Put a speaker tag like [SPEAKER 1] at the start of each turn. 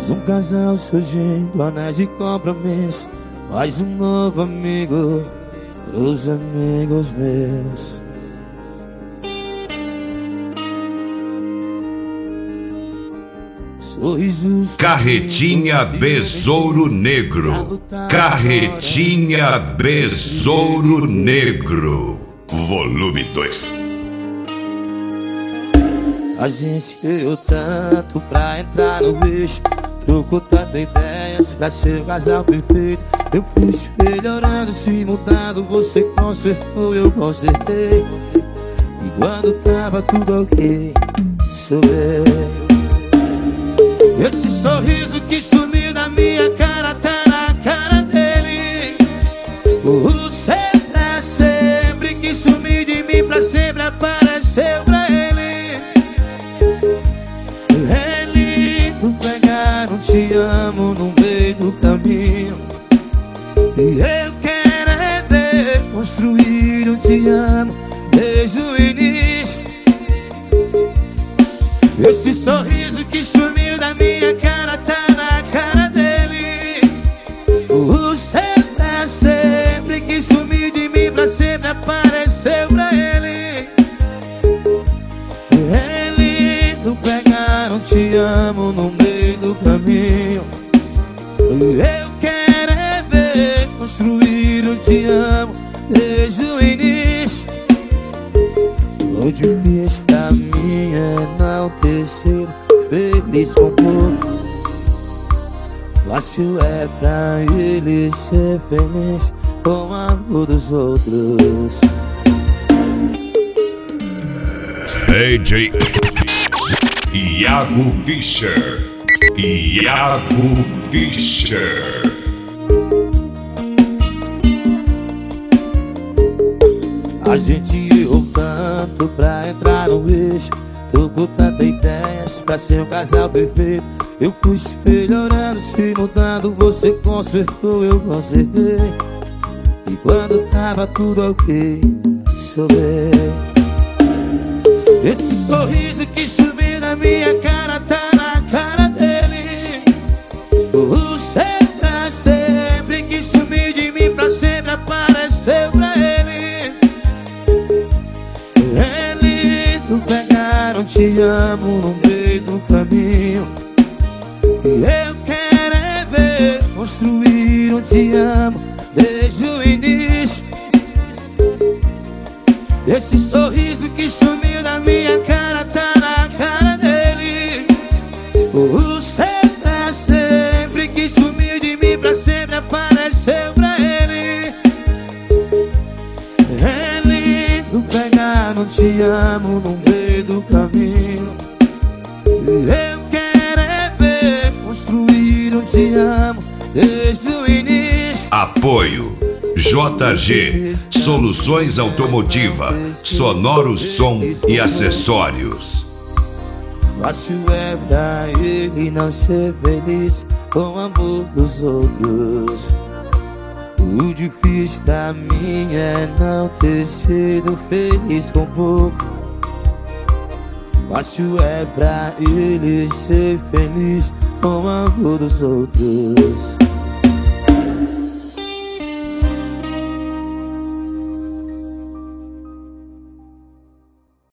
[SPEAKER 1] Mais um casal surgindo, anéis de compromisso. Mais um novo amigo pros amigos meus. Sorrisos.
[SPEAKER 2] Carretinha Besouro Negro. Carretinha Besouro Negro. Volume 2.
[SPEAKER 1] A gente ganhou tanto pra entrar no bicho, trocou tantas ideias pra ser o casal perfeito. Eu fui se melhorando, se mudando, você consertou, eu consertei. E quando tava tudo ok, sou eu. Esse sorriso que sumiu da minha cara tá na cara dele. O ser pra sempre que sumiu de mim pra sempre apareceu pra ele. É lindo pegar um te amo no meio do caminho. E eu quero é ver construir um te amo desde o início. Esse sorriso que sumiu da minha cara tá na cara dele. O ser pra sempre que sumiu de mim pra sempre apareceu pra ele. É lindo pegar um te amo no meio do caminho. Eu quero é ver construir um te amo desde o início. O difícil pra mim é não ter sido feliz com pouco. Fácil é pra ele ser feliz com o amor dos outros.
[SPEAKER 2] AJ Iago Fischer. Iago Fischer.
[SPEAKER 1] A gente errou tanto pra entrar no eixo, trocou tantas ideias pra ser um casal perfeito. Eu fui se melhorando, se mudando, você consertou, eu consertei. E quando tava tudo ok, sou eu. Esse sorriso que subiu na minha cara tá na cara dele. O ser pra sempre que sumiu de mim pra sempre apareceu pra ele. É lindo pegar um te amo no meio do caminho. E eu quero é ver construir um te amo desde o início. Esse sorriso que sumiu da minha cara tá na cara dele. O ser pra sempre que sumiu de mim pra sempre apareceu pra ele. É lindo pegar um te amo no meio do caminho. Eu quero é ver construir um te amo desde o início.
[SPEAKER 2] Apoio JG Soluções Automotiva, Sonoro Som e Acessórios.
[SPEAKER 1] Fácil é pra ele não ser feliz com o amor dos outros. O difícil pra mim é não ter sido feliz com pouco. Fácil é pra ele ser feliz com o amor dos outros.